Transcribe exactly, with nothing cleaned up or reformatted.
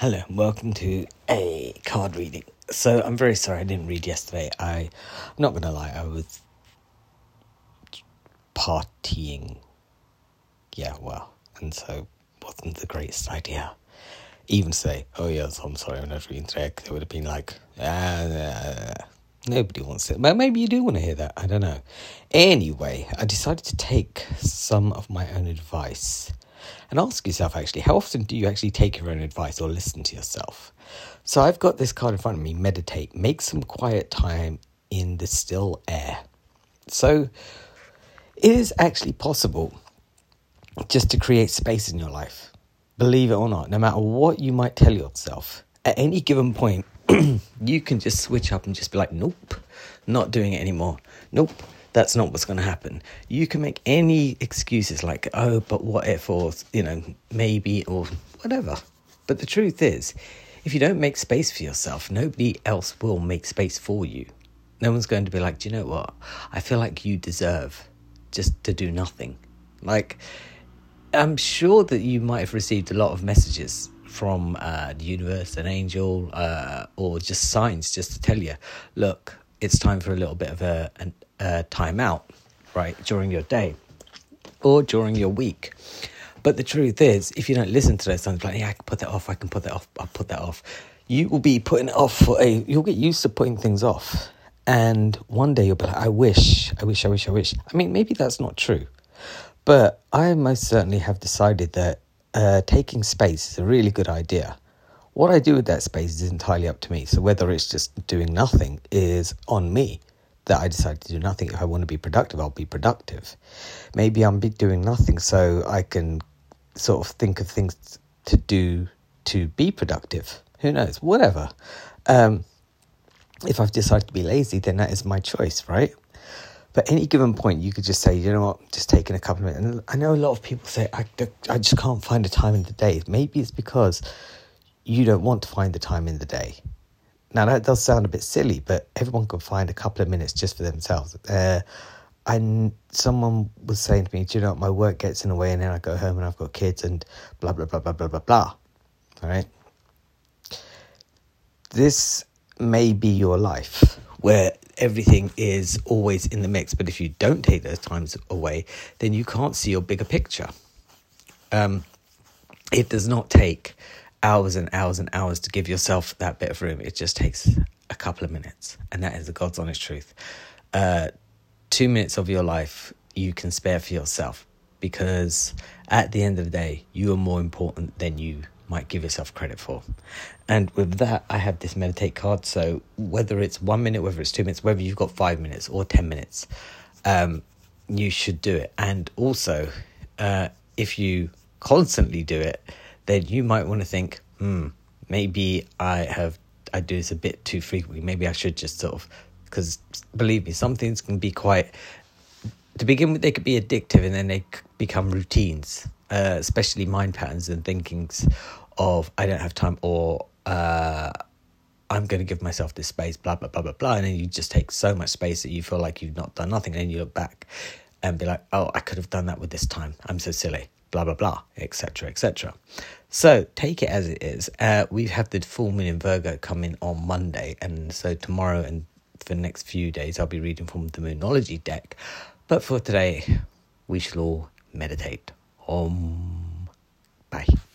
Hello, and welcome to a card reading. So I'm very sorry I didn't read yesterday. I, I'm not going to lie, I was partying. Yeah, well, and so wasn't the greatest idea. Even say, oh yes, I'm sorry I'm not reading today, because it would have been like, ah, nobody wants it. But maybe you do want to hear that, I don't know. Anyway, I decided to take some of my own advice. And ask yourself, actually, how often do you actually take your own advice or listen to yourself? So I've got this card in front of me, meditate. Make some quiet time in the still air. So it is actually possible just to create space in your life. Believe it or not, no matter what you might tell yourself, at any given point, you can just switch up and just be like, nope, not doing it anymore. Nope. That's not what's going to happen. You can make any excuses like, oh, but what if, or, you know, maybe, or whatever. But the truth is, if you don't make space for yourself, nobody else will make space for you. No one's going to be like, do you know what? I feel like you deserve just to do nothing. Like, I'm sure that you might have received a lot of messages from uh, the universe, an angel, uh, or just signs just to tell you, look, it's time for a little bit of a, an, a time out, right, during your day or during your week. But the truth is, if you don't listen to those signs, like, yeah, I can put that off, I can put that off, I'll put that off. You will be putting it off for a, you'll get used to putting things off. And one day you'll be like, I wish, I wish, I wish, I wish. I mean, maybe that's not true. But I most certainly have decided that uh, taking space is a really good idea. What I do with that space is entirely up to me. So whether it's just doing nothing is on me, that I decide to do nothing. If I want to be productive, I'll be productive. Maybe I'm doing nothing so I can sort of think of things to do to be productive. Who knows? Whatever. Um, if I've decided to be lazy, then that is my choice, right? But any given point, you could just say, you know what, just taking a couple of minutes. And I know a lot of people say, I, I just can't find a time in the day. Maybe it's because you don't want to find the time in the day. Now, that does sound a bit silly, but everyone can find a couple of minutes just for themselves. Uh, and someone was saying to me, do you know what, my work gets in the way, and then I go home and I've got kids and blah, blah, blah, blah, blah, blah, blah. All right? This may be your life, where everything is always in the mix. But if you don't take those times away, then you can't see your bigger picture. Um, it does not take hours and hours and hours to give yourself that bit of room. It just takes a couple of minutes, and that is the God's honest truth. Uh, two minutes of your life you can spare for yourself, because at the end of the day, you are more important than you might give yourself credit for. And with that, I have this meditate card. So whether it's one minute, whether it's two minutes, whether you've got five minutes or ten minutes, um, you should do it. And also, uh, if you constantly do it, then you might want to think, hmm, maybe I have, I do this a bit too frequently. Maybe I should just sort of, because believe me, some things can be quite, to begin with, they could be addictive, and then they become routines, uh, especially mind patterns and thinkings of, I don't have time, or uh, I'm going to give myself this space, blah, blah, blah, blah, blah. And then you just take so much space that you feel like you've not done nothing. And then you look back and be like, oh, I could have done that with this time. I'm so silly. Blah, blah, blah, et cetera, et cetera. So take it as it is. Uh, we have the full moon in Virgo coming on Monday. And so tomorrow and for the next few days, I'll be reading from the Moonology deck. But for today, we shall all meditate. Om. Bye.